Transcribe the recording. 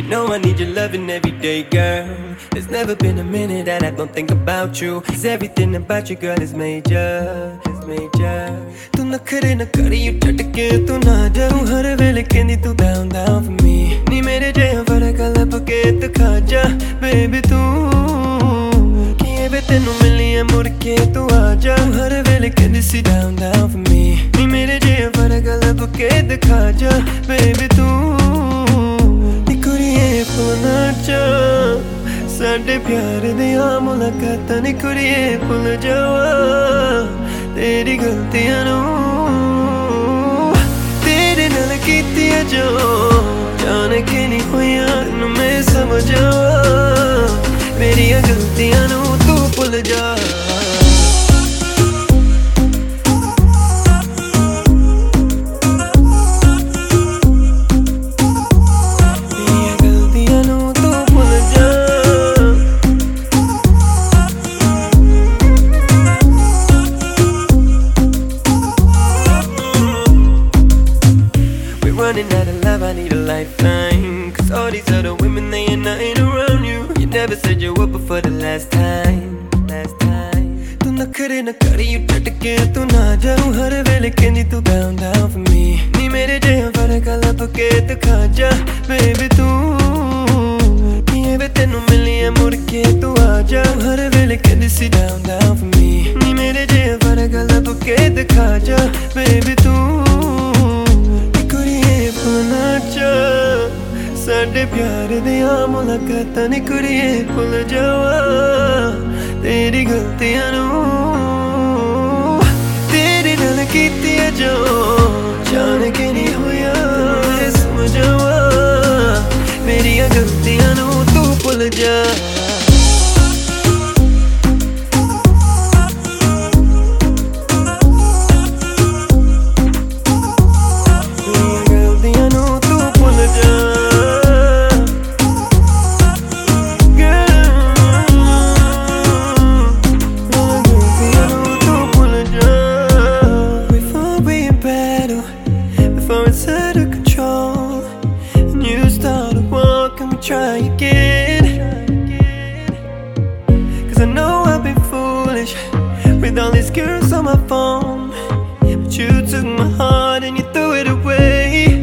know I need your loving every day, girl. There's never been a minute that I don't think about you. 'Cause everything about you, girl, is major, is major. तू नखरे न करी you झटके तू ना जा तू हर वेले कहंदी तू down down for me नी मेरे जिहा फर्क लब के तू खा जा baby तू किए वे तेनू मिलनी है मुड़ के तू आ जा तू हर वेले कहंदी सी down down for me नी मेरे जिहा फर्क लब के दिखा जा baby तू नी कुड़िए भुलना चा साडे प्यार दियां मुलाकातां नी कुड़िए भुल जावा तेरी गलतियां नू तेरे नाल कीतियां जो जान के नहीं होइयां नू मैं समझ आवा मेरियां गलतियां नू तू भुल जा Running out of love, I need a lifeline. 'Cause all these other women, they ain't nothing around you. You never said you were before the last time, last time. तू नखरे न करी यू झटके तू ना जा तू हर वेले कहंदी तू down down for me नी मेरे जिहा फर्क लब के दिखा जा baby तू किए वे तेनू मिलनी है मुड़ के तू आ जा तू हर वेले कहंदी सी down down for me नी मेरे जिहा फर्क लब के दिखा जा baby तू भुलना चा साडे प्यार दियां मुलाकातां नी कुड़िए भुल जावा तेरी गलतियां नू तेरे नाल कीतियां जो जान के नहीं होया मैं समझ आवा मेरियां गलतियां नू तू भुल जा out of control and you start to walk and we try again 'cause I know I've been foolish with all these girls on my phone but you took my heart and you threw it away